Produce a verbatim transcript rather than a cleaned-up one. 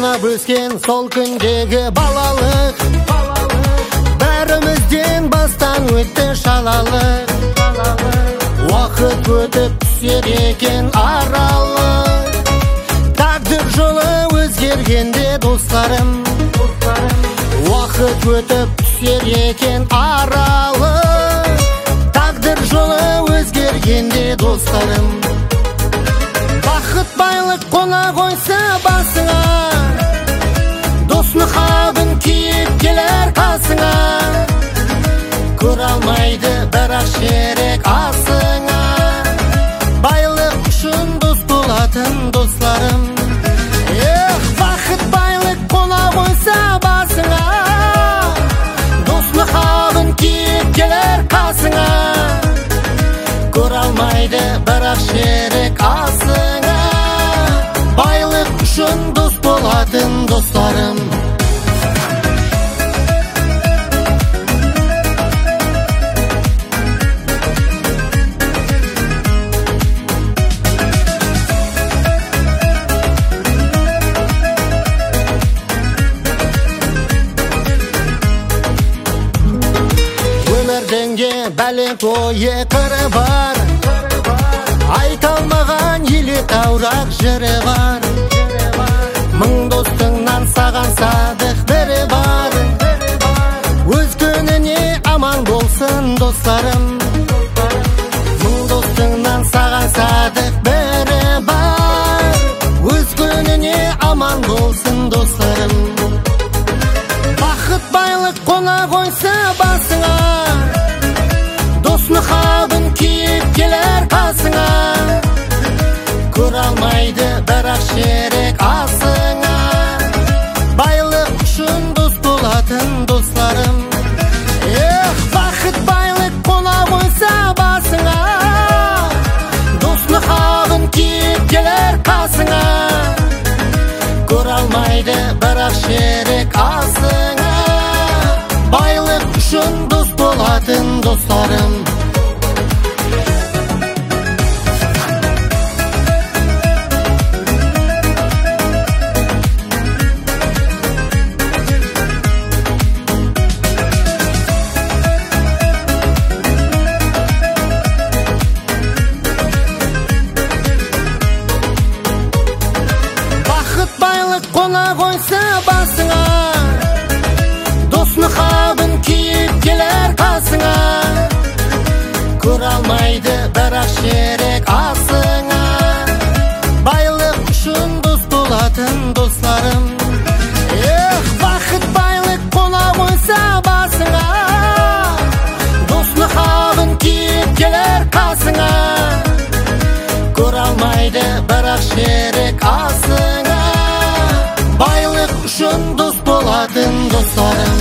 ойнап өскен сол күндегі балалық, бәрімізден бастан өтті шалалық. Уақыт өтіп түсер екен аралық, тағдыр жолы өзгергенде достарым. Уақыт өтіп түсер екен аралық, тағдыр жолы өзгергенде достарым. Бақыт байлық қона қойса басыңа, дос мұхабын киіп келер қасыңа. Көр алмайды бірақ шерек асыңа, байлық үшін дос болатын достарым. Ех, бақыт байлық қона қойса басыңа, дос мұхабын киіп келер қасыңа. Көр алмайды бірақ шерек асыңа, байлық үшін дос болатын достарым. Өмірденге бәлек ойы қыры бар, айта алмаған еле таурақ жыры бар. Мың достыңнан саған садық бірі бар, өз күніне аман болсын достарым. Мың достыңнан саған садық бірі бар, өз күніне аман болсын достарым. Бақыт байлық қона қойса басыңа, дос мұхабын киіп келер қасыңа. Көр алмайды бірақ шерек асыңа, байлық үшін дос болатын достарым. Ех, бақыт байлық қона қойса басыңа, дос мұхабын киіп келер қасыңа. Көр алмайды бірақ шерек асыңа, байлық үшін дос болатын достарым. Бақыт байлық қона қойса басыңа, дос мұхабын киіп келер қасыңа. Көр алмайды бірақ шерек асыңа, байлық үшін дос болатын достарым. Ех, бақыт байлық қона қойса басыңа, дос мұхабын киіп келер қасыңа. Көр алмайды бірақ шерек асыңа, байлық үшін дос болатын достарым.